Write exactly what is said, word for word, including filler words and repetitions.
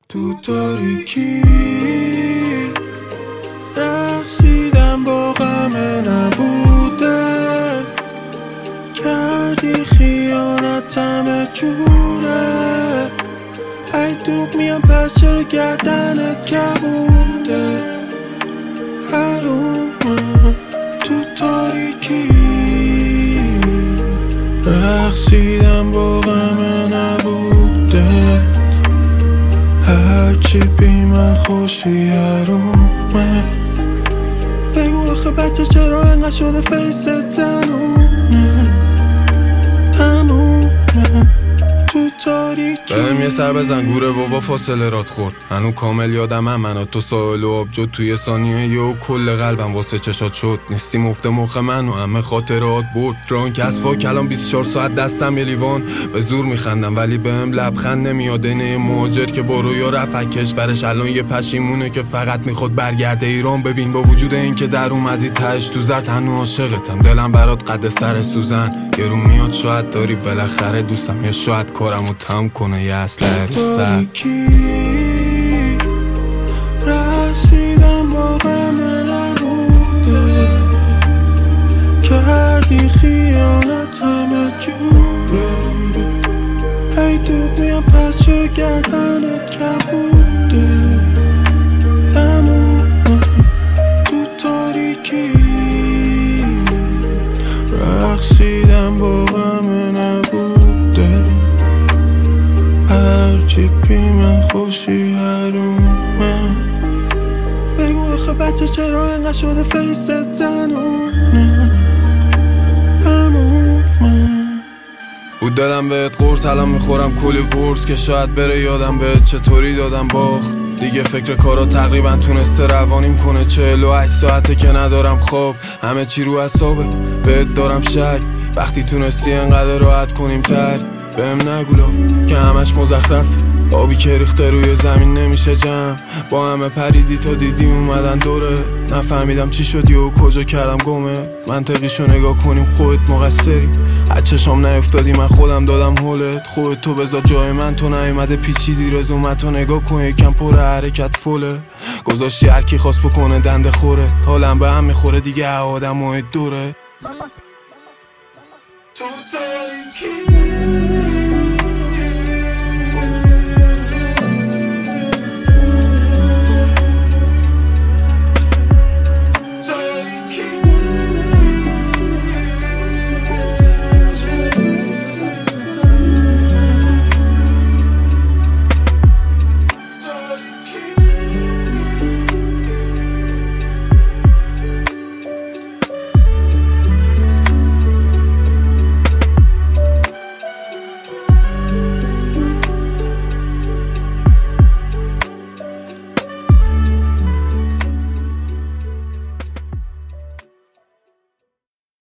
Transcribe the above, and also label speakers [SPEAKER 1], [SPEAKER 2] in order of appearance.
[SPEAKER 1] تو تاریکی رقصیدم با غم نبوده، کردی خیانت همه جوره. ای دروغ میام پس چرا گردنت کبوده، حرومه تو تاریکی رقصیدم با غم نبوده، هرچی بی من خوشی حرومه. بگو آخه بچه چرا انقدر شده فیست زنونه، تمومه تو تاریکی. بهم یه سر بزن گوره بابا فاصله رات خورد، هنو کامل یادم هم من و تو ساحل و آبجو توی ثانیه یه و کل قلبم واسه چشات شد. نیستی مفته مخ من و همه خاطرات بود درانک از فا کلام بیست و چهار ساعت دستم یه لیوان. به زور میخندم ولی بهم لبخند نمیاد، اینه مهاجر که با رویا رفت کشورش الان یه پشیمونه که فقط میخواد برگرده ایران. ببین با وجود این که در اومدی تهش تو زرد هنو عاشقتم، دلم برات قد سر سوزن یه رو میاد شاید داری بالاخره دوستم، یا شاید کارمو تم کنه یه اسلحه رو سر. رسیدم با غم نبوده، کردی خیانت همه جوره. ای دروغ میام پس چرا گردنت کبوده، تمومه تو تاریکی رقصیدم با غم نبوده، هرچی بی من خوشی حرومه. بگو آخه بچه چرا انقدر شده فیست زنونه، تمومه. او دلم بهت قرص الان میخورم کلی قرص که شاید بره یادم بهت چطوری دادم باخت. دیگه فکر کارا تقریبا تونسته روانیم کنه، چهل و هشت ساعته که ندارم خواب، همه چی رو اعصابه بهت دارم شک. وقتی تونستی انقدر راحت کنیم تر بهم نگولاف که همش مزخرفه، آبی که ریخته روی زمین نمیشه جمع. با همه پریدی تا دیدی اومدن دوره، نفهمیدم چی شدی و کجا کردم گمه. منطقیشو نگاه کنیم خودت مقصری، از چشام نیفتادی من خودم دادم هولت. خودت تو بذار جای من، تو نیومده پیچیدی رزومتو نگاه کن یکم پر حرکت فوله. گذاشتی هر کی خواست بکنه دنده خوره، حالم به هم میخوره دیگه آدم و دوره. تو تاریکی